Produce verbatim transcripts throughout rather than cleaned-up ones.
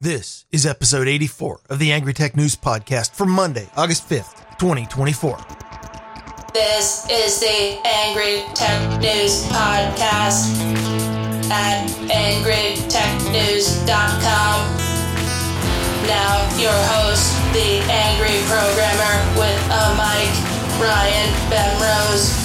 This is episode eighty-four of the Angry Tech News Podcast for Monday, August fifth, twenty twenty-four. This is the Angry Tech News Podcast at angry tech news dot com. Now, your host, the Angry Programmer with a mic, Ryan Bemrose.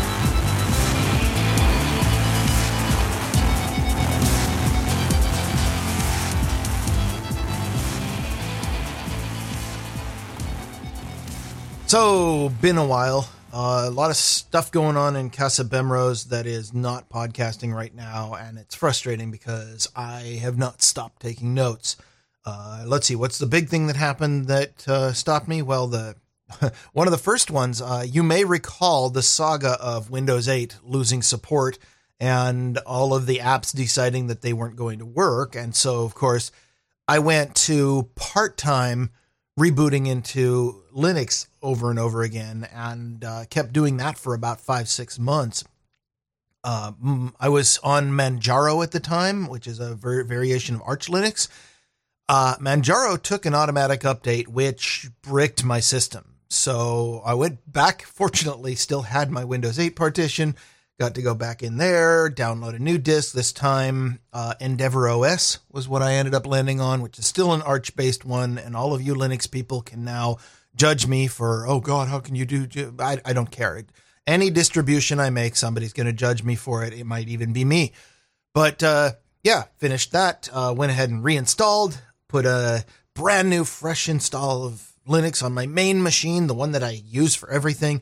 So, been a while. Uh, a lot of stuff going on in Casa Bemrose that is not podcasting right now, and it's frustrating because I have not stopped taking notes. Uh, let's see, what's the big thing that happened that uh, stopped me? Well, the one of the first ones, uh, you may recall the saga of Windows eight losing support and all of the apps deciding that they weren't going to work. And so, of course, I went to part-time rebooting into Linux over and over again, and uh, kept doing that for about five, six months. Uh, I was on Manjaro at the time, which is a ver- variation of Arch Linux. Uh, Manjaro took an automatic update, which bricked my system. So I went back, fortunately, still had my Windows eight partition, got to go back in there, download a new disk. This time, uh, Endeavour O S was what I ended up landing on, which is still an Arch-based one, and all of you Linux people can now judge me for, oh God, how can you do, I, I don't care. Any distribution I make, somebody's going to judge me for it. It might even be me. But uh, yeah, finished that, uh, went ahead and reinstalled, put a brand new fresh install of Linux on my main machine, the one that I use for everything.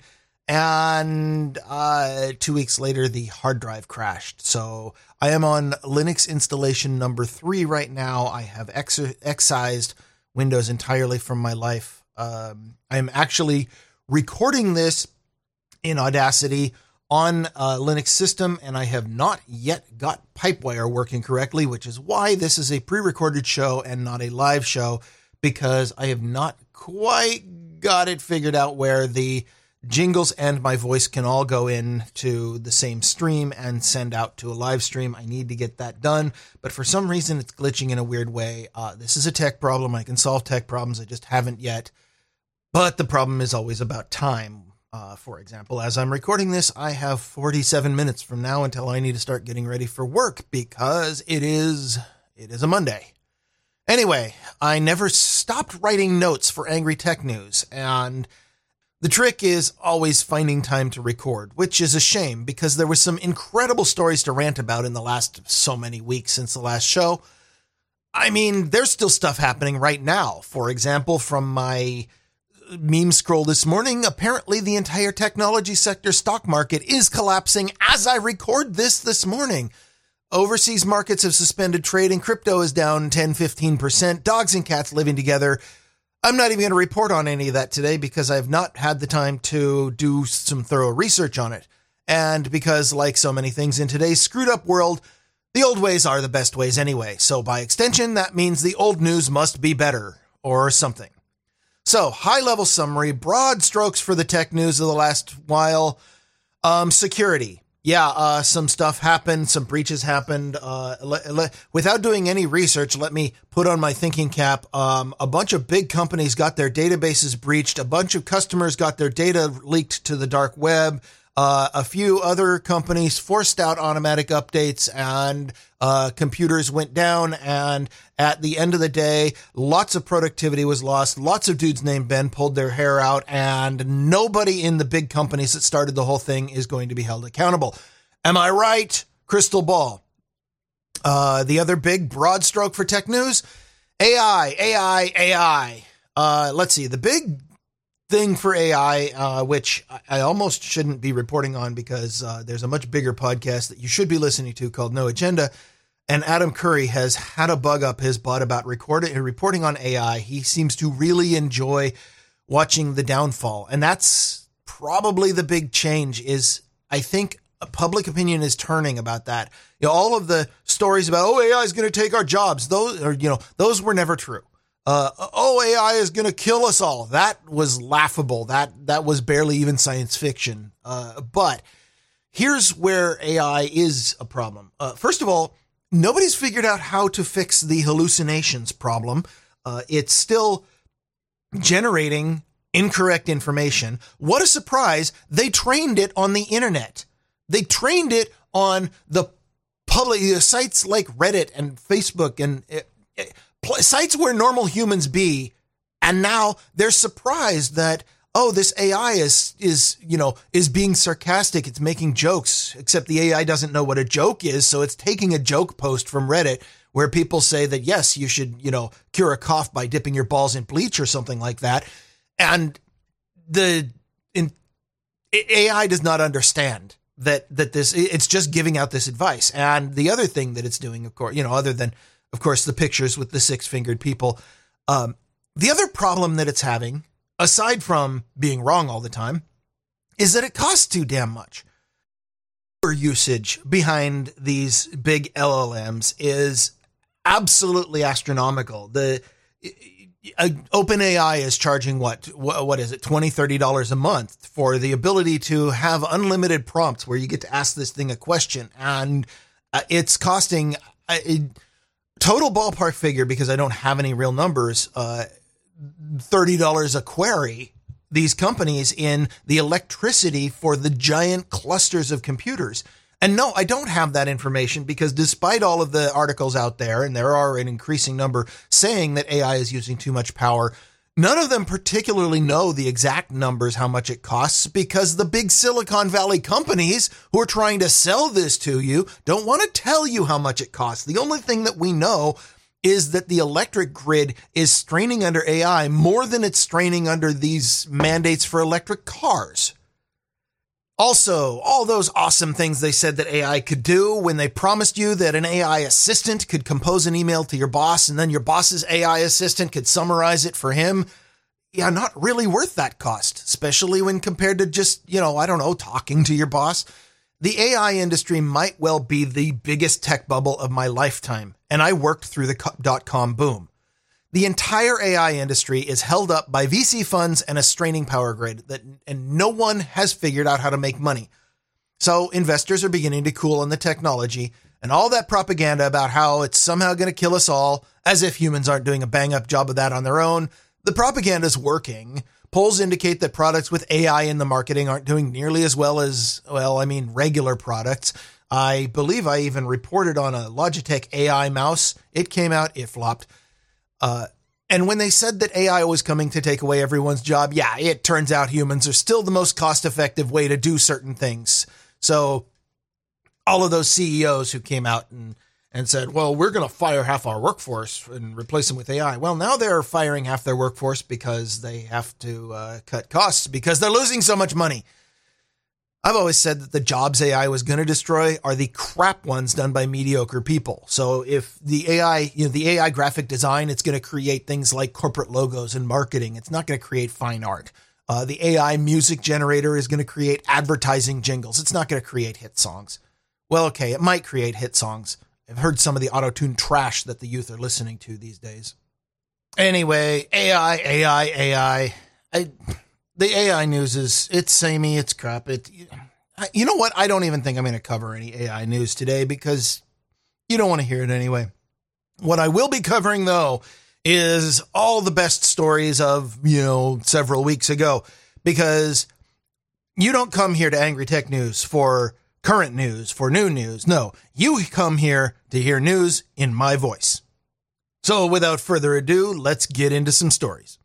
And uh, two weeks later, the hard drive crashed. So I am on Linux installation number three right now. I have ex- excised Windows entirely from my life. Um, I'm actually recording this in Audacity on a Linux system, and I have not yet got Pipewire working correctly, which is why this is a pre-recorded show and not a live show, because I have not quite got it figured out where the jingles and my voice can all go in to the same stream and send out to a live stream. I need to get that done, but for some reason it's glitching in a weird way. Uh, this is a tech problem. I can solve tech problems. I just haven't yet. But the problem is always about time. Uh, for example, as I'm recording this, I have forty-seven minutes from now until I need to start getting ready for work because it is, it is a Monday. Anyway, I never stopped writing notes for Angry Tech News, and the trick is always finding time to record, which is a shame because there was some incredible stories to rant about in the last so many weeks since the last show. I mean, there's still stuff happening right now. For example, from my meme scroll this morning, apparently the entire technology sector stock market is collapsing as I record this this morning. Overseas markets have suspended trading. Crypto is down ten, fifteen percent. Dogs and cats living together. I'm not even going to report on any of that today because I've not had the time to do some thorough research on it. And because, like so many things in today's screwed up world, the old ways are the best ways anyway. So by extension, that means the old news must be better or something. So, high-level summary, broad strokes for the tech news of the last while. Um, security. Yeah, uh, some stuff happened, some breaches happened. Uh, le- le- without doing any research, let me put on my thinking cap. Um, a bunch of big companies got their databases breached. A bunch of customers got their data leaked to the dark web. Uh, a few other companies forced out automatic updates and uh, computers went down. And at the end of the day, lots of productivity was lost. Lots of dudes named Ben pulled their hair out, and nobody in the big companies that started the whole thing is going to be held accountable. Am I right? Crystal ball. Uh, the other big broad stroke for tech news, A I, A I, A I. Uh, let's see. The big thing for A I, uh, which I almost shouldn't be reporting on because uh, there's a much bigger podcast that you should be listening to called No Agenda. And Adam Curry has had a bug up his butt about recording and reporting on A I. He seems to really enjoy watching the downfall. And that's probably the big change is I think public opinion is turning about that. You know, all of the stories about, oh, A I is going to take our jobs. Those are, you know, those were never true. Uh, oh, A I is going to kill us all. That was laughable. That, that was barely even science fiction. Uh, but here's where A I is a problem. Uh, first of all, nobody's figured out how to fix the hallucinations problem. Uh, it's still generating incorrect information. What a surprise. They trained it on the internet. They trained it on the public uh, sites like Reddit and Facebook and uh, uh, sites where normal humans be. And now they're surprised that, oh, this A I is, is, you know, is being sarcastic. It's making jokes, except the A I doesn't know what a joke is. So it's taking a joke post from Reddit where people say that, yes, you should, you know, cure a cough by dipping your balls in bleach or something like that. And the in, A I does not understand that, that this, it's just giving out this advice. And the other thing that it's doing, of course, you know, other than, of course, the pictures with the six fingered people, um, the other problem that it's having, aside from being wrong all the time, is that it costs too damn much. Usage behind these big L L Ms is absolutely astronomical. The uh, OpenAI is charging what, what is it, twenty dollars, thirty dollars a month for the ability to have unlimited prompts where you get to ask this thing a question. And uh, it's costing a total ballpark figure, because I don't have any real numbers, uh, thirty dollars a query, these companies, in the electricity for the giant clusters of computers. And no, I don't have that information, because despite all of the articles out there, and there are an increasing number saying that A I is using too much power, none of them particularly know the exact numbers, how much it costs, because the big Silicon Valley companies who are trying to sell this to you don't want to tell you how much it costs. The only thing that we know is that the electric grid is straining under A I more than it's straining under these mandates for electric cars. Also, all those awesome things they said that A I could do when they promised you that an A I assistant could compose an email to your boss and then your boss's A I assistant could summarize it for him. Yeah, not really worth that cost, especially when compared to just, you know, I don't know, talking to your boss. The A I industry might well be the biggest tech bubble of my lifetime, and I worked through the dot-com boom. The entire A I industry is held up by V C funds and a straining power grid, that, and no one has figured out how to make money. So investors are beginning to cool on the technology, and all that propaganda about how it's somehow going to kill us all, as if humans aren't doing a bang-up job of that on their own. The propaganda is working. Polls indicate that products with A I in the marketing aren't doing nearly as well as, well, I mean, regular products. I believe I even reported on a Logitech A I mouse. It came out, it flopped. Uh, and when they said that A I was coming to take away everyone's job, yeah, it turns out humans are still the most cost-effective way to do certain things. So all of those C E Os who came out and and said, well, we're going to fire half our workforce and replace them with A I. Well, now they're firing half their workforce because they have to uh, cut costs because they're losing so much money. I've always said that the jobs A I was going to destroy are the crap ones done by mediocre people. So if the A I, you know, the A I graphic design, it's going to create things like corporate logos and marketing. It's not going to create fine art. Uh, the A I music generator is going to create advertising jingles. It's not going to create hit songs. Well, okay, it might create hit songs. I've heard some of the auto-tune trash that the youth are listening to these days. Anyway, A I, A I, A I. I, the A I news is, it's samey, it's crap. It, you know what? I don't even think I'm going to cover any A I news today because you don't want to hear it anyway. What I will be covering, though, is all the best stories of, you know, several weeks ago, because you don't come here to Angry Tech News for current news, for new news. No, you come here to hear news in my voice. So without further ado, let's get into some stories.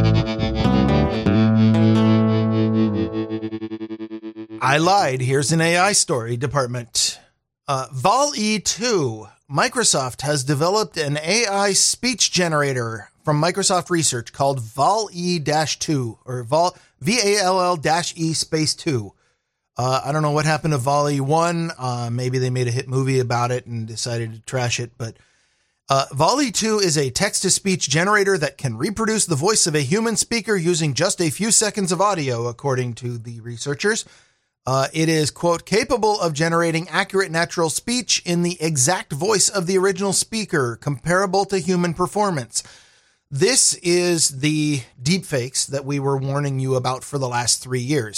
I lied. Here's an A I story, department. Uh, Vol E two. Microsoft has developed an A I speech generator from Microsoft Research called Vol E two, or Vol V A L L E space two. Uh, I don't know what happened to Vol E one. Uh, maybe they made a hit movie about it and decided to trash it. But uh, Vol E two is a text-to-speech generator that can reproduce the voice of a human speaker using just a few seconds of audio, according to the researchers. Uh, it is, quote, capable of generating accurate natural speech in the exact voice of the original speaker, comparable to human performance. This is the deepfakes that we were warning you about for the last three years.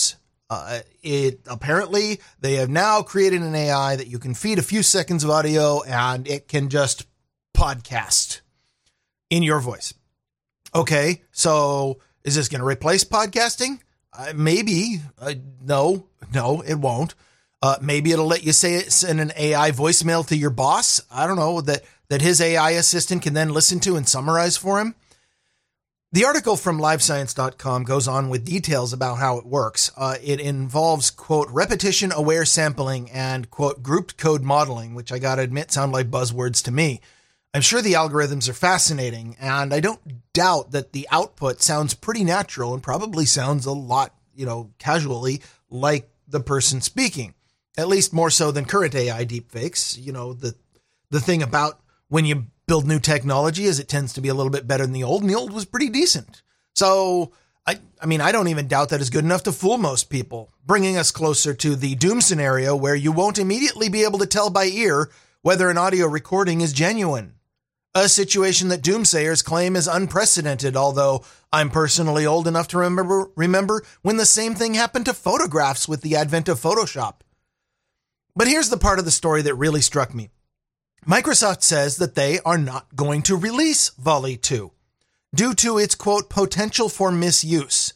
Uh, it apparently they have now created an A I that you can feed a few seconds of audio and it can just podcast in your voice. Okay, so is this going to replace podcasting? Uh, maybe. Uh, no, no, it won't. Uh, maybe it'll let you say it, send an A I voicemail to your boss. I don't know, that, that his A I assistant can then listen to and summarize for him. The article from live science dot com goes on with details about how it works. Uh, it involves, quote, repetition-aware sampling and, quote, grouped code modeling, which I gotta admit sound like buzzwords to me. I'm sure the algorithms are fascinating, and I don't doubt that the output sounds pretty natural and probably sounds a lot, you know, casually like the person speaking, at least more so than current A I deepfakes. You know, the the thing about when you build new technology is it tends to be a little bit better than the old, and the old was pretty decent. So, I, I mean, I don't even doubt that is good enough to fool most people, bringing us closer to the doom scenario where you won't immediately be able to tell by ear whether an audio recording is genuine. A situation that doomsayers claim is unprecedented, although I'm personally old enough to remember, remember when the same thing happened to photographs with the advent of Photoshop. But here's the part of the story that really struck me. Microsoft says that they are not going to release Volley two due to its, quote, potential for misuse.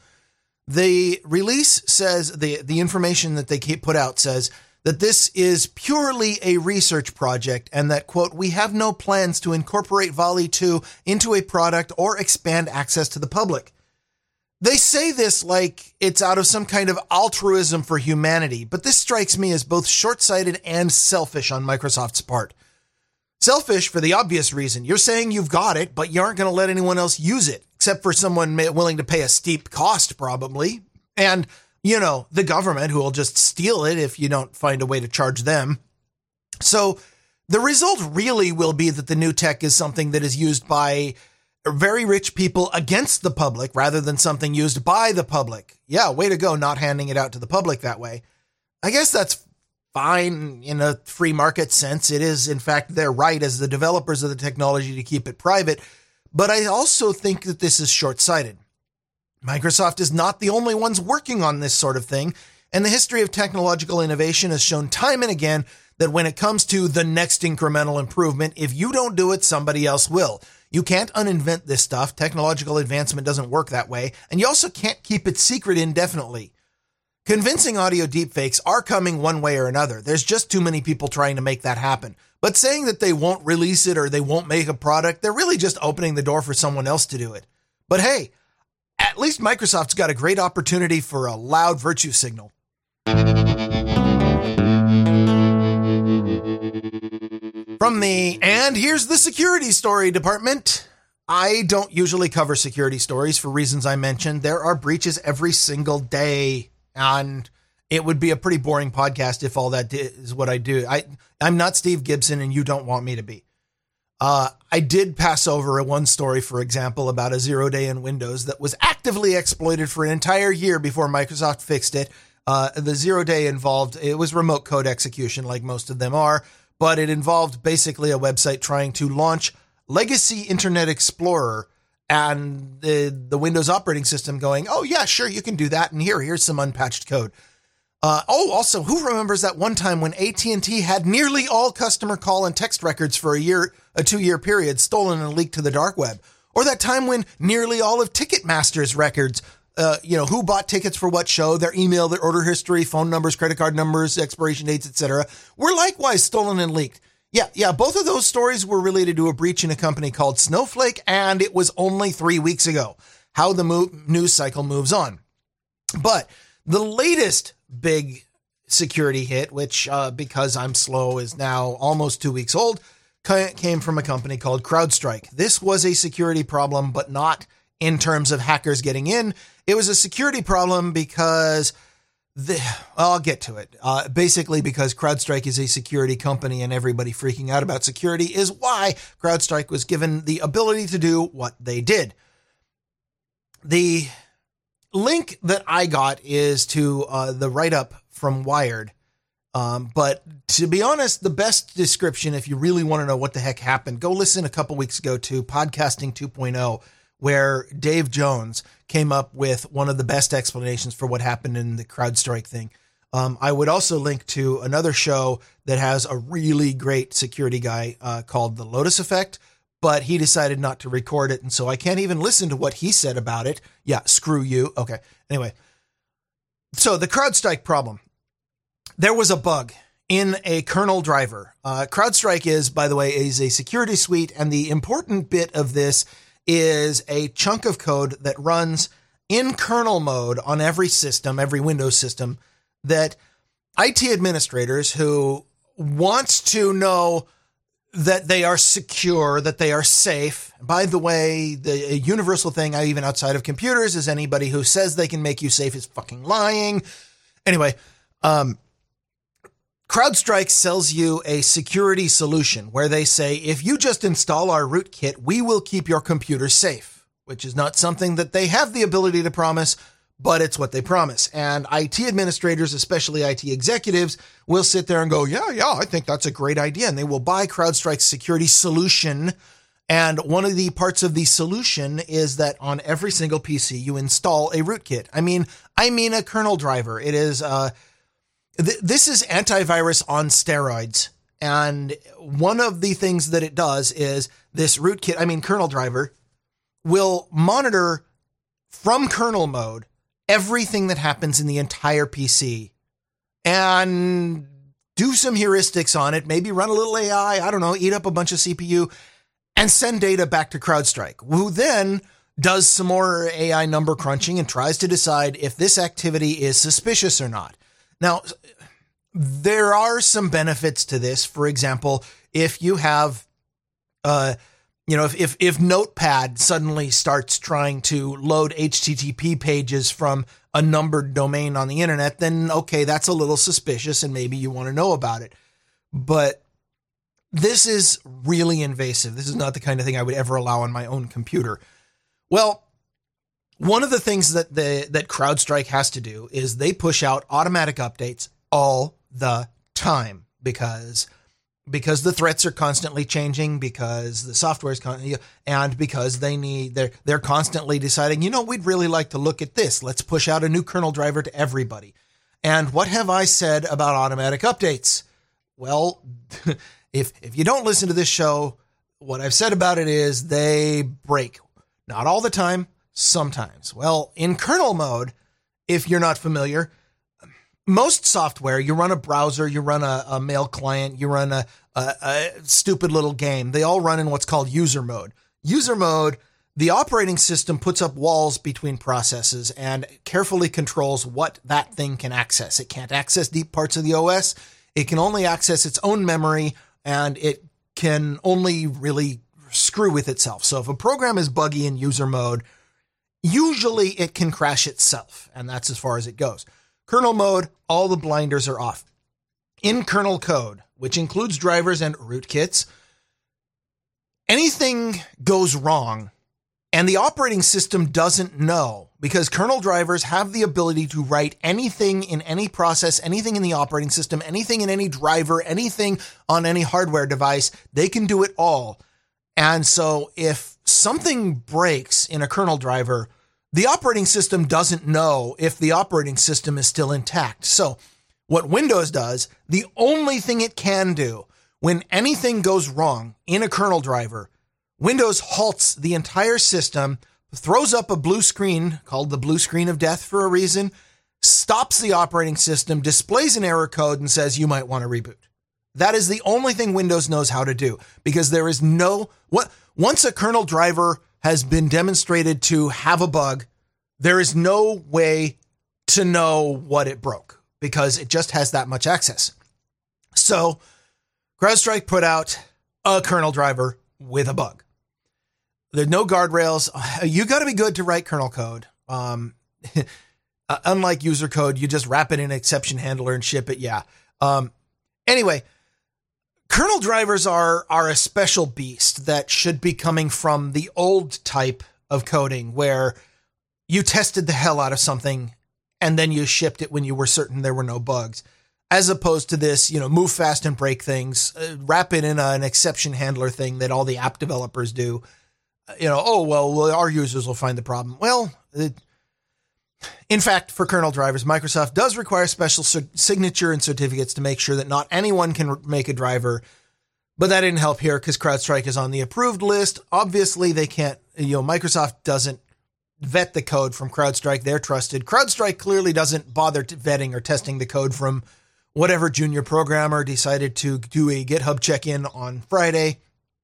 The release says, the, the information that they keep put out says that this is purely a research project and that, quote, we have no plans to incorporate Volley two into a product or expand access to the public. They say this like it's out of some kind of altruism for humanity, but this strikes me as both short-sighted and selfish on Microsoft's part. Selfish for the obvious reason. You're saying you've got it, but you aren't going to let anyone else use it, except for someone willing to pay a steep cost, probably. And, you know, the government who will just steal it if you don't find a way to charge them. So the result really will be that the new tech is something that is used by very rich people against the public rather than something used by the public. Yeah, way to go, not handing it out to the public that way. I guess that's fine in a free market sense. It is, in fact, their right as the developers of the technology to keep it private. But I also think that this is short-sighted. Microsoft is not the only ones working on this sort of thing, and the history of technological innovation has shown time and again that when it comes to the next incremental improvement, if you don't do it, somebody else will. You can't uninvent this stuff. Technological advancement doesn't work that way, and you also can't keep it secret indefinitely. Convincing audio deepfakes are coming one way or another. There's just too many people trying to make that happen. But saying that they won't release it or they won't make a product, they're really just opening the door for someone else to do it. But hey, at least Microsoft's got a great opportunity for a loud virtue signal. From the And Here's the Security Story department. I don't usually cover security stories for reasons I mentioned. There are breaches every single day. And it would be a pretty boring podcast if all that is what I do. I, I'm not Steve Gibson, and you don't want me to be. Uh, I did pass over a one story, for example, about a zero day in Windows that was actively exploited for an entire year before Microsoft fixed it. Uh, the zero day involved, it was remote code execution like most of them are, but it involved basically a website trying to launch Legacy Internet Explorer and the, the Windows operating system going, oh, yeah, sure, you can do that. And here, here's some unpatched code. Uh, oh, also, who remembers that one time when A T and T had nearly all customer call and text records for a year, a two-year period stolen and leaked to the dark web? Or that time when nearly all of Ticketmaster's records, uh, you know, who bought tickets for what show, their email, their order history, phone numbers, credit card numbers, expiration dates, et cetera, were likewise stolen and leaked. Yeah, yeah, both of those stories were related to a breach in a company called Snowflake, and it was only three weeks ago. How the mo- news cycle moves on. But the latest big security hit, which, uh, because I'm slow, is now almost two weeks old, came from a company called CrowdStrike. This was a security problem, but not in terms of hackers getting in. It was a security problem because The, well, I'll get to it. Uh, basically, because CrowdStrike is a security company and everybody freaking out about security is why CrowdStrike was given the ability to do what they did. The link that I got is to uh, the write-up from Wired. Um, but to be honest, the best description, if you really want to know what the heck happened, go listen a couple weeks ago to Podcasting two point oh, where Dave Jones came up with one of the best explanations for what happened in the CrowdStrike thing. Um, I would also link to another show that has a really great security guy uh, called The Lotus Effect, but he decided not to record it, and so I can't even listen to what he said about it. Yeah, screw you. Okay. Anyway, so the CrowdStrike problem. There was a bug in a kernel driver. Uh, CrowdStrike is, by the way, is a security suite, and the important bit of this is a chunk of code that runs in kernel mode on every system, every Windows system, that I T administrators who want to know that they are secure, that they are safe. By the way, the universal thing, even outside of computers, is anybody who says they can make you safe is fucking lying. Anyway, um, CrowdStrike sells you a security solution where they say, if you just install our rootkit, we will keep your computer safe, which is not something that they have the ability to promise, but it's what they promise. And I T administrators, especially I T executives, will sit there and go, yeah, yeah, I think that's a great idea. And they will buy CrowdStrike's security solution. And one of the parts of the solution is that on every single P C, you install a rootkit. I mean, I mean a kernel driver. It is, uh, th- this is antivirus on steroids. And one of the things that it does is this rootkit, I mean, kernel driver, will monitor from kernel mode everything that happens in the entire P C and do some heuristics on it, maybe run a little A I, I don't know, eat up a bunch of C P U and send data back to CrowdStrike, who then does some more A I number crunching and tries to decide if this activity is suspicious or not. Now, there are some benefits to this. For example, if you have, uh, you know, if, if, if Notepad suddenly starts trying to load H T T P pages from a numbered domain on the internet, then okay, that's a little suspicious and maybe you want to know about it. But this is really invasive. This is not the kind of thing I would ever allow on my own computer. Well, one of the things that the, that CrowdStrike has to do is they push out automatic updates all the time because because the threats are constantly changing, because the software is con- and because they need, they're, they're constantly deciding, you know, we'd really like to look at this. Let's push out a new kernel driver to everybody. And what have I said about automatic updates? Well, if, if you don't listen to this show, what I've said about it is they break. Not all the time, sometimes. Well, in kernel mode, if you're not familiar, most software, you run a browser, you run a, a mail client, you run a, a, a stupid little game. They all run in what's called user mode. User mode, the operating system puts up walls between processes and carefully controls what that thing can access. It can't access deep parts of the O S. It can only access its own memory, and it can only really screw with itself. So if a program is buggy in user mode, usually it can crash itself, and that's as far as it goes. Kernel mode, all the blinders are off. In kernel code, which includes drivers and rootkits, anything goes wrong and the operating system doesn't know, because kernel drivers have the ability to write anything in any process, anything in the operating system, anything in any driver, anything on any hardware device. They can do it all. And so if something breaks in a kernel driver, the operating system doesn't know if the operating system is still intact. So what Windows does, the only thing it can do when anything goes wrong in a kernel driver, Windows halts the entire system, throws up a blue screen called the blue screen of death for a reason, stops the operating system, displays an error code, and says you might want to reboot. That is the only thing Windows knows how to do, because there is no, what, once a kernel driver has been demonstrated to have a bug, there is no way to know what it broke because it just has that much access. So CrowdStrike put out a kernel driver with a bug. There's no guardrails. You got to be good to write kernel code. Um, unlike user code, you just wrap it in an exception handler and ship it. Yeah. Um, anyway, kernel drivers are, are a special beast that should be coming from the old type of coding where you tested the hell out of something and then you shipped it when you were certain there were no bugs, as opposed to this, you know, move fast and break things, uh, wrap it in a, an exception handler thing that all the app developers do. you know, oh, well, well, our users will find the problem. Well, it, in fact, for kernel drivers, Microsoft does require special cer- signature and certificates to make sure that not anyone can r- make a driver. But that didn't help here because CrowdStrike is on the approved list. Obviously, they can't, you know, Microsoft doesn't vet the code from CrowdStrike. They're trusted. CrowdStrike clearly doesn't bother t- vetting or testing the code from whatever junior programmer decided to do a GitHub check-in on Friday.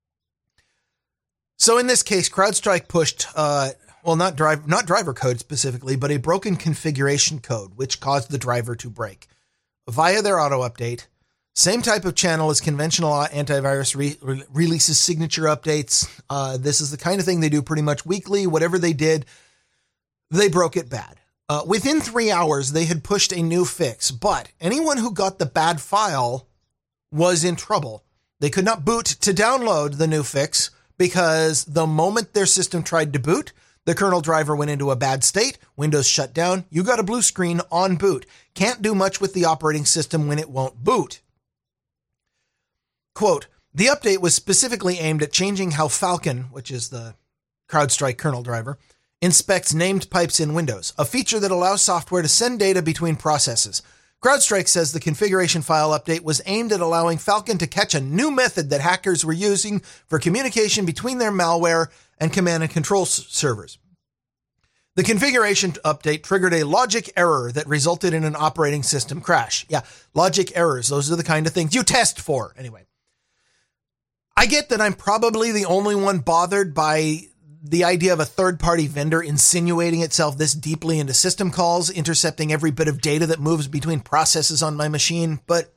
So in this case, CrowdStrike pushed, uh, well, not drive, not driver code specifically, but a broken configuration code, which caused the driver to break via their auto update. Same type of channel as conventional antivirus re- re- releases signature updates. Uh, this is the kind of thing they do pretty much weekly. Whatever they did, they broke it bad. Uh, within three hours, they had pushed a new fix, but anyone who got the bad file was in trouble. They could not boot to download the new fix because the moment their system tried to boot, the kernel driver went into a bad state, Windows shut down, you got a blue screen on boot. Can't do much with the operating system when it won't boot. Quote, the update was specifically aimed at changing how Falcon, which is the CrowdStrike kernel driver, inspects named pipes in Windows, a feature that allows software to send data between processes. CrowdStrike says the configuration file update was aimed at allowing Falcon to catch a new method that hackers were using for communication between their malware and command and control s- servers. The configuration update triggered a logic error that resulted in an operating system crash. Yeah, logic errors. Those are the kind of things you test for. Anyway, I get that I'm probably the only one bothered by the idea of a third-party vendor insinuating itself this deeply into system calls, intercepting every bit of data that moves between processes on my machine, but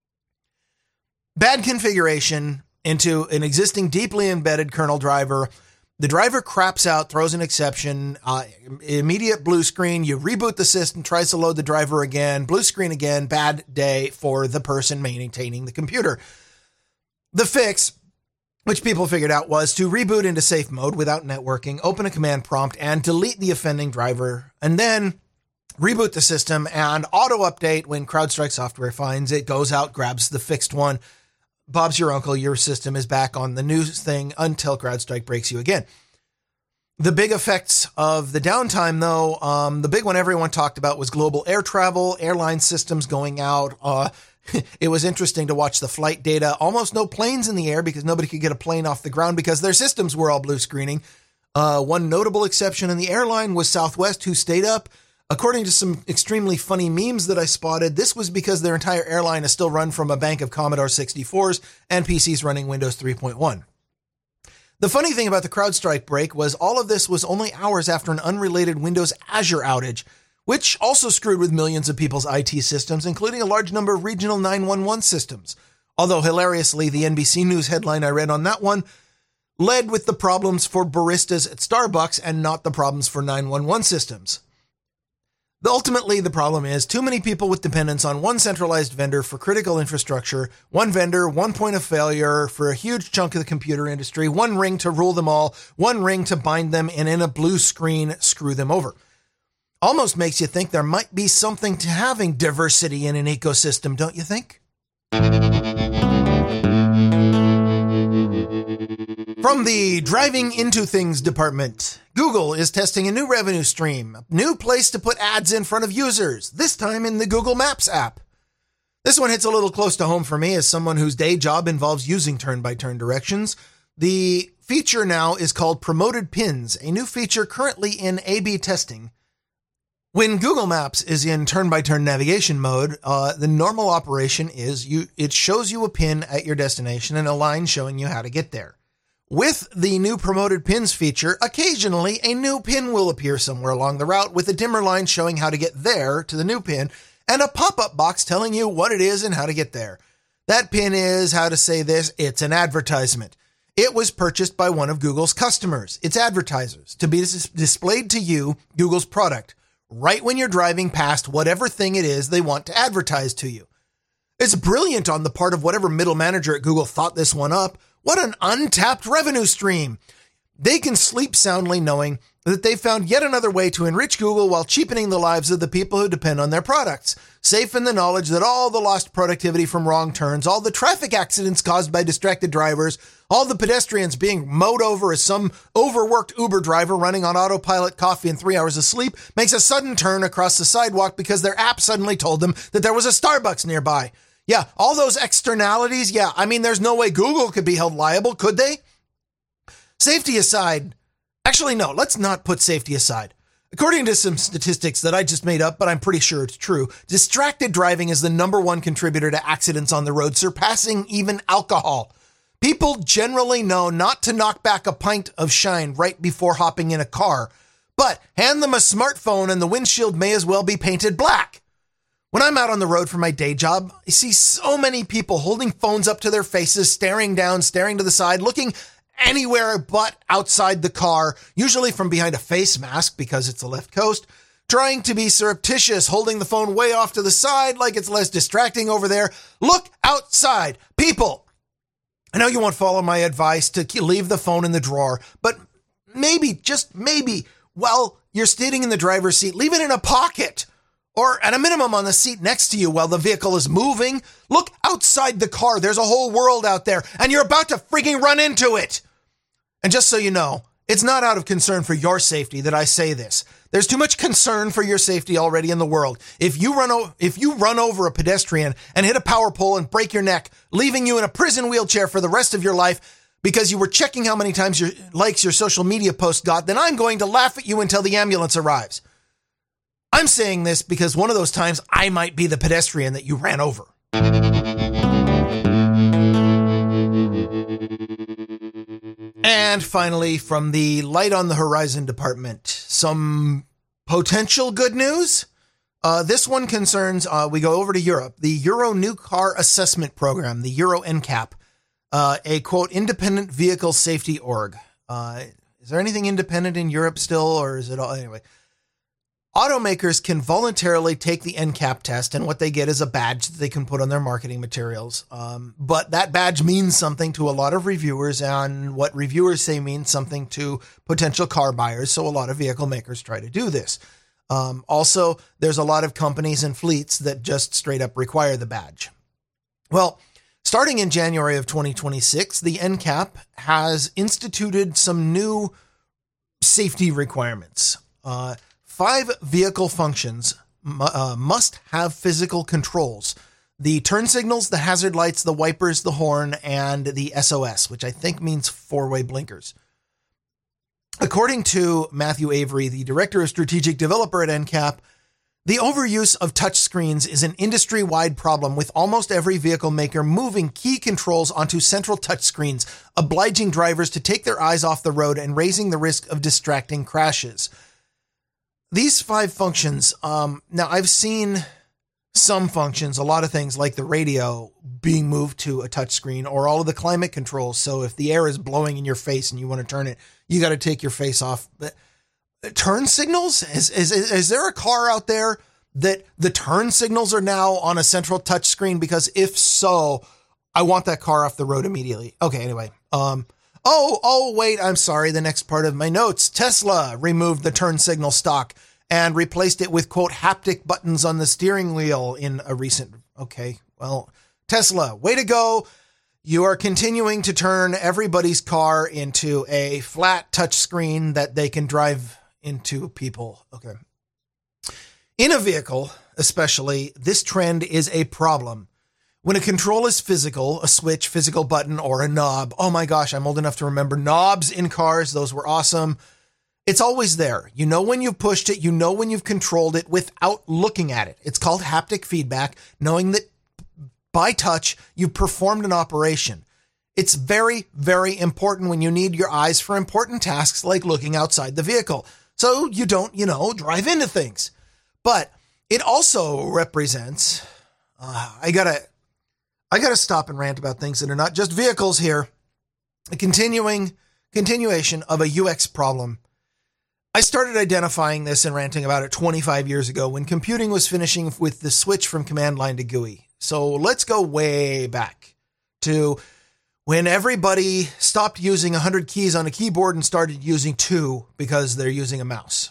bad configuration into an existing deeply embedded kernel driver. The driver craps out, throws an exception, uh, immediate blue screen, you reboot the system, tries to load the driver again, blue screen again, bad day for the person maintaining the computer. The fix, which people figured out, was to reboot into safe mode without networking, open a command prompt, and delete the offending driver, and then reboot the system and auto-update when CrowdStrike software finds it, goes out, grabs the fixed one. Bob's your uncle, your system is back on the new thing until CrowdStrike breaks you again. The big effects of the downtime, though, um, the big one everyone talked about was global air travel, airline systems going out. Uh, it was interesting to watch the flight data. Almost no planes in the air because nobody could get a plane off the ground because their systems were all blue screening. Uh, one notable exception in the airline was Southwest, who stayed up. According to some extremely funny memes that I spotted, this was because their entire airline is still run from a bank of Commodore sixty-fours and P Cs running Windows three point one. The funny thing about the CrowdStrike break was all of this was only hours after an unrelated Windows Azure outage, which also screwed with millions of people's I T systems, including a large number of regional nine one one systems. Although hilariously, the N B C News headline I read on that one led with the problems for baristas at Starbucks and not the problems for nine one one systems. Ultimately, the problem is too many people with dependence on one centralized vendor for critical infrastructure, one vendor, one point of failure for a huge chunk of the computer industry, one ring to rule them all, one ring to bind them, and in a blue screen, screw them over. Almost makes you think there might be something to having diversity in an ecosystem, don't you think? From the Driving Into Things department, Google is testing a new revenue stream, a new place to put ads in front of users, this time in the Google Maps app. This one hits a little close to home for me as someone whose day job involves using turn-by-turn directions. The feature now is called Promoted Pins, a new feature currently in A B testing. When Google Maps is in turn-by-turn navigation mode, uh, the normal operation is you it shows you a pin at your destination and a line showing you how to get there. With the new Promoted Pins feature, occasionally a new pin will appear somewhere along the route with a dimmer line showing how to get there to the new pin and a pop-up box telling you what it is and how to get there. That pin is, how to say this, it's an advertisement. It was purchased by one of Google's customers, its advertisers, to be dis- displayed to you, Google's product, right when you're driving past whatever thing it is they want to advertise to you. It's brilliant on the part of whatever middle manager at Google thought this one up. What an untapped revenue stream. they can sleep soundly knowing that they found yet another way to enrich Google while cheapening the lives of the people who depend on their products, safe in the knowledge that all the lost productivity from wrong turns, all the traffic accidents caused by distracted drivers, all the pedestrians being mowed over as some overworked Uber driver running on autopilot, coffee, and three hours of sleep makes a sudden turn across the sidewalk because their app suddenly told them that there was a Starbucks nearby. Yeah, all those externalities, yeah, I mean, there's no way Google could be held liable, could they? Safety aside, actually, no, let's not put safety aside. According to some statistics that I just made up, but I'm pretty sure it's true, distracted driving is the number one contributor to accidents on the road, surpassing even alcohol. People generally know not to knock back a pint of shine right before hopping in a car, but hand them a smartphone and the windshield may as well be painted black. When I'm out on the road for my day job, I see so many people holding phones up to their faces, staring down, staring to the side, looking anywhere but outside the car, usually from behind a face mask because it's the left coast, trying to be surreptitious, holding the phone way off to the side like it's less distracting over there. Look outside, people. I know you won't follow my advice to leave the phone in the drawer, but maybe, just maybe, while you're sitting in the driver's seat, leave it in a pocket. Or at a minimum on the seat next to you while the vehicle is moving. Look outside the car. There's a whole world out there, and you're about to freaking run into it. And just so you know, it's not out of concern for your safety that I say this. There's too much concern for your safety already in the world. If you run o- if you run over a pedestrian and hit a power pole and break your neck, leaving you in a prison wheelchair for the rest of your life because you were checking how many times your likes your social media post got, then I'm going to laugh at you until the ambulance arrives. I'm saying this because one of those times I might be the pedestrian that you ran over. And finally, from the Light on the Horizon department, some potential good news. Uh, this one concerns, uh, we go over to Europe, the Euro New Car Assessment Program, the Euro N CAP, uh, a, quote, independent vehicle safety org. Uh, is there anything independent in Europe still, or is it all, anyway? Automakers can voluntarily take the N CAP test, and what they get is a badge that they can put on their marketing materials. Um, but that badge means something to a lot of reviewers, and what reviewers say means something to potential car buyers. So a lot of vehicle makers try to do this. Um, also, there's a lot of companies and fleets that just straight up require the badge. Well, starting in January of twenty twenty-six, the N CAP has instituted some new safety requirements. Uh, Five vehicle functions uh, must have physical controls. The turn signals, the hazard lights, the wipers, the horn, and the S O S, which I think means four-way blinkers. According to Matthew Avery, the director of strategic developer at N CAP, the overuse of touchscreens is an industry-wide problem, with almost every vehicle maker moving key controls onto central touchscreens, obliging drivers to take their eyes off the road and raising the risk of distracting crashes. These five functions, um, now I've seen some functions, a lot of things like the radio being moved to a touchscreen, or all of the climate controls. So if the air is blowing in your face and you want to turn it, you got to take your face off. But turn signals? Is, is, is there a car out there that the turn signals are now on a central touchscreen? Because if so, I want that car off the road immediately. Okay, anyway. Um, Oh, oh, wait, I'm sorry. The next part of my notes. Tesla removed the turn signal stock and replaced it with, quote, haptic buttons on the steering wheel in a recent. Okay, well, Tesla, way to go. You are continuing to turn everybody's car into a flat touch screen that they can drive into people. Okay. In a vehicle, especially, this trend is a problem. When a control is physical, a switch, physical button, or a knob, oh my gosh, I'm old enough to remember knobs in cars. Those were awesome. It's always there. You know when you've pushed it. You know when you've controlled it without looking at it. It's called haptic feedback, knowing that by touch, you've performed an operation. It's very, very important when you need your eyes for important tasks like looking outside the vehicle, so you don't, you know, drive into things. But it also represents, uh, I gotta... I got to stop and rant about things that are not just vehicles here. A continuing continuation of a U X problem. I started identifying this and ranting about it twenty-five years ago when computing was finishing with the switch from command line to G U I. So let's go way back to when everybody stopped using one hundred keys on a keyboard and started using two because they're using a mouse.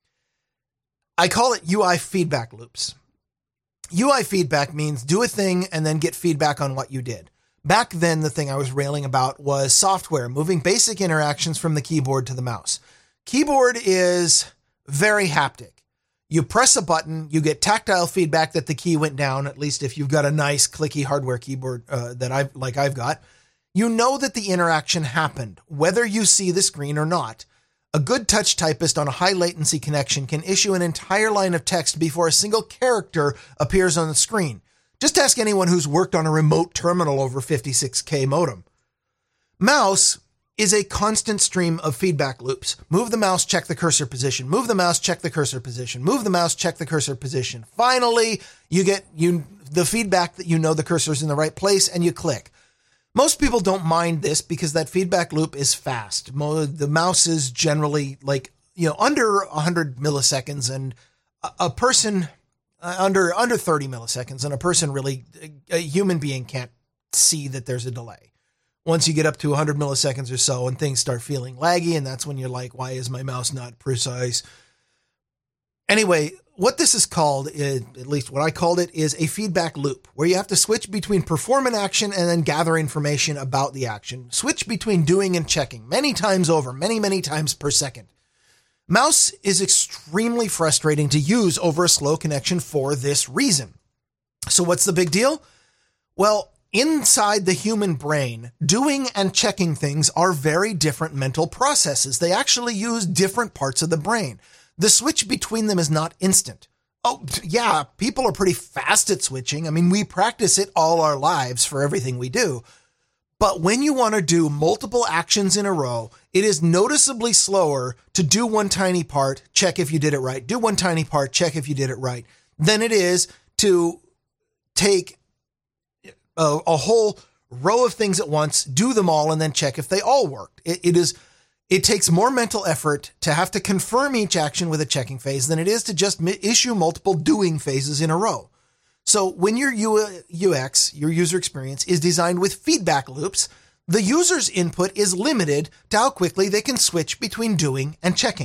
I call it U I feedback loops. U I feedback means do a thing and then get feedback on what you did. Back then, the thing I was railing about was software, moving basic interactions from the keyboard to the mouse. Keyboard is very haptic. You press a button, you get tactile feedback that the key went down, at least if you've got a nice clicky hardware keyboard uh, that I've like I've got. You know that the interaction happened, whether you see the screen or not. A good touch typist on a high latency connection can issue an entire line of text before a single character appears on the screen. Just ask anyone who's worked on a remote terminal over fifty-six K modem. Mouse is a constant stream of feedback loops. Move the mouse, check the cursor position. Move the mouse, check the cursor position. Move the mouse, check the cursor position. Finally, you get you the feedback that you know the cursor's in the right place and you click. Most people don't mind this because that feedback loop is fast. The mouse is generally like, you know, under one hundred milliseconds, and a person uh, under under thirty milliseconds, and a person really, a human being can't see that there's a delay. Once you get up to one hundred milliseconds or so and things start feeling laggy, and that's when you're like, why is my mouse not precise? Anyway, what this is called, is, at least what I called it, is a feedback loop, where you have to switch between perform an action and then gather information about the action. Switch between doing and checking many times over, many, many times per second. Mouse is extremely frustrating to use over a slow connection for this reason. So what's the big deal? Well, inside the human brain, doing and checking things are very different mental processes. They actually use different parts of the brain. The switch between them is not instant. Oh, yeah, people are pretty fast at switching. I mean, we practice it all our lives for everything we do. But when you want to do multiple actions in a row, it is noticeably slower to do one tiny part, check if you did it right, do one tiny part, check if you did it right, than it is to take a, a whole row of things at once, do them all, and then check if they all worked. It, it is... It takes more mental effort to have to confirm each action with a checking phase than it is to just issue multiple doing phases in a row. So when your U X, your user experience, is designed with feedback loops, the user's input is limited to how quickly they can switch between doing and checking.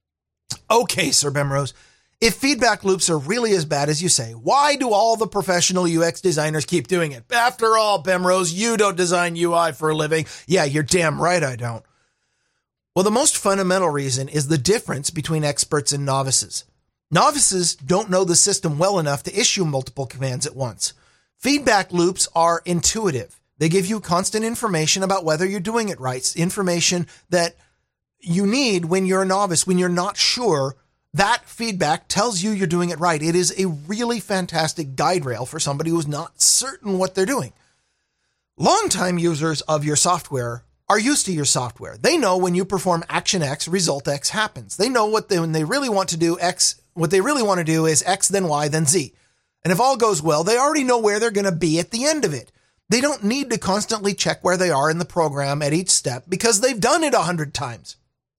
Okay, Sir Bemrose, if feedback loops are really as bad as you say, why do all the professional U X designers keep doing it? After all, Bemrose, you don't design U I for a living. Yeah, you're damn right I don't. Well, the most fundamental reason is the difference between experts and novices. Novices don't know the system well enough to issue multiple commands at once. Feedback loops are intuitive. They give you constant information about whether you're doing it right, information that you need when you're a novice, when you're not sure. That feedback tells you you're doing it right. It is a really fantastic guide rail for somebody who's not certain what they're doing. Longtime users of your software are used to your software. They know when you perform action X, result X happens. They know what they, when they really want to do X, what they really want to do is X, then Y, then Z. And if all goes well, they already know where they're going to be at the end of it. They don't need to constantly check where they are in the program at each step because they've done it a hundred times.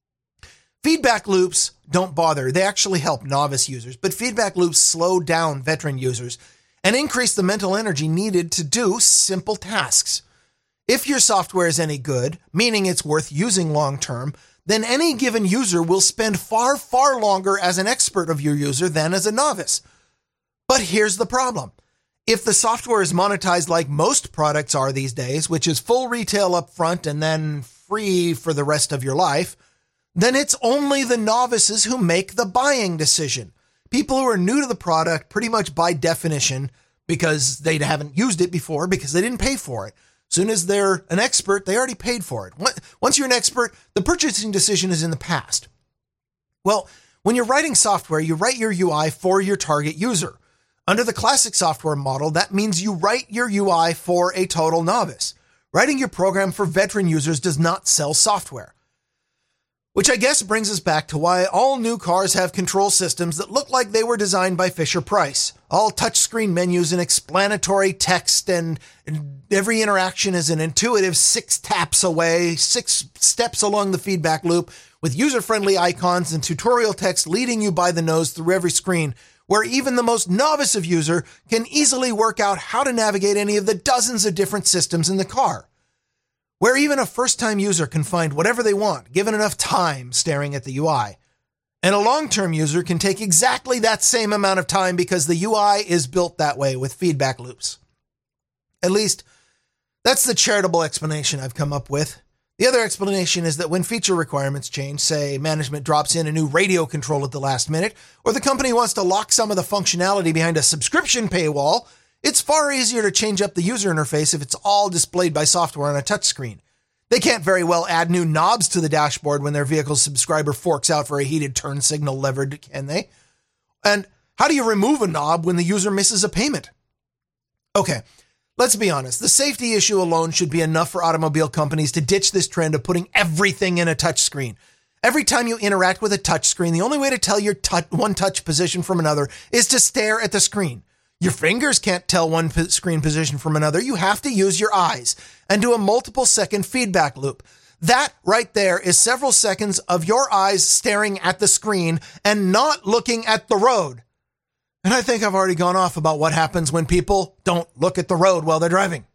Feedback loops don't bother. They actually help novice users, but feedback loops slow down veteran users and increase the mental energy needed to do simple tasks. If your software is any good, meaning it's worth using long-term, then any given user will spend far, far longer as an expert of your user than as a novice. But here's the problem. If the software is monetized like most products are these days, which is full retail up front and then free for the rest of your life, then it's only the novices who make the buying decision. People who are new to the product pretty much by definition, because they haven't used it before, because they didn't pay for it. Soon as they're an expert, they already paid for it. Once you're an expert, the purchasing decision is in the past. Well, when you're writing software, you write your U I for your target user. Under the classic software model, that means you write your U I for a total novice. Writing your program for veteran users does not sell software. Which I guess brings us back to why all new cars have control systems that look like they were designed by Fisher-Price. All touchscreen menus and explanatory text, and every interaction is an intuitive six taps away, six steps along the feedback loop, with user-friendly icons and tutorial text leading you by the nose through every screen, where even the most novice of user can easily work out how to navigate any of the dozens of different systems in the car. where even a first-time user can find whatever they want, given enough time staring at the U I. And a long-term user can take exactly that same amount of time because the U I is built that way with feedback loops. At least, that's the charitable explanation I've come up with. The other explanation is that when feature requirements change, say management drops in a new radio control at the last minute, or the company wants to lock some of the functionality behind a subscription paywall, it's far easier to change up the user interface if it's all displayed by software on a touchscreen. They can't very well add new knobs to the dashboard when their vehicle's subscriber forks out for a heated turn signal lever, can they? And how do you remove a knob when the user misses a payment? Okay, let's be honest. The safety issue alone should be enough for automobile companies to ditch this trend of putting everything in a touchscreen. Every time you interact with a touchscreen, the only way to tell your touch, one touch position from another is to stare at the screen. Your fingers can't tell one p- screen position from another. You have to use your eyes and do a multiple second feedback loop. That right there is several seconds of your eyes staring at the screen and not looking at the road. And I think I've already gone off about what happens when people don't look at the road while they're driving.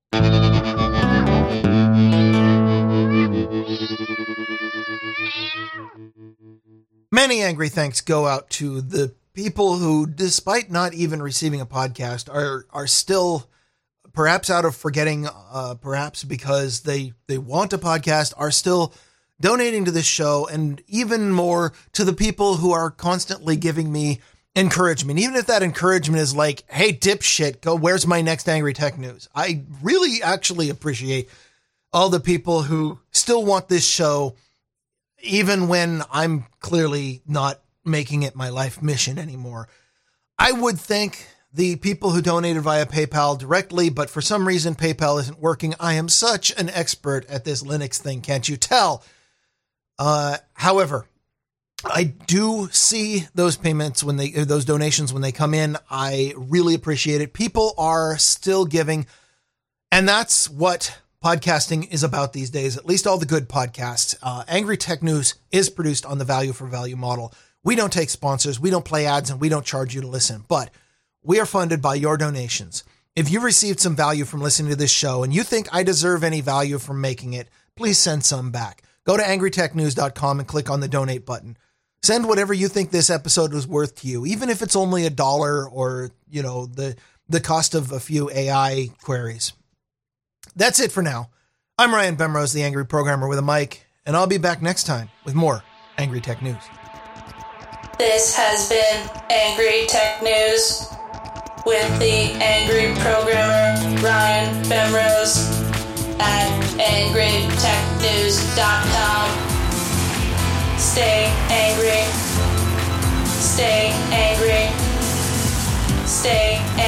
Many angry thanks go out to the people who, despite not even receiving a podcast, are are still, perhaps out of forgetting, uh, perhaps because they, they want a podcast, are still donating to this show, and even more to the people who are constantly giving me encouragement, even if that encouragement is like, hey, dipshit, go, where's my next Angry Tech News? I really actually appreciate all the people who still want this show, even when I'm clearly not making it my life mission anymore. I would thank the people who donated via PayPal directly, but for some reason PayPal isn't working. I am such an expert at this Linux thing, can't you tell? Uh, however, I do see those payments when they, those donations when they come in. I really appreciate it. People are still giving, and that's what podcasting is about these days, at least all the good podcasts. Uh, Angry Tech News is produced on the value for value model. We don't take sponsors, we don't play ads, and we don't charge you to listen, but we are funded by your donations. If you received some value from listening to this show and you think I deserve any value from making it, please send some back. Go to angry tech news dot com and click on the donate button. Send whatever you think this episode was worth to you, even if it's only a dollar or, you know, the, the cost of a few A I queries. That's it for now. I'm Ryan Bemrose, the Angry Programmer with a mic, and I'll be back next time with more Angry Tech News. This has been Angry Tech News with the Angry Programmer, Ryan Bemrose, at angry tech news dot com. Stay angry. Stay angry. Stay angry.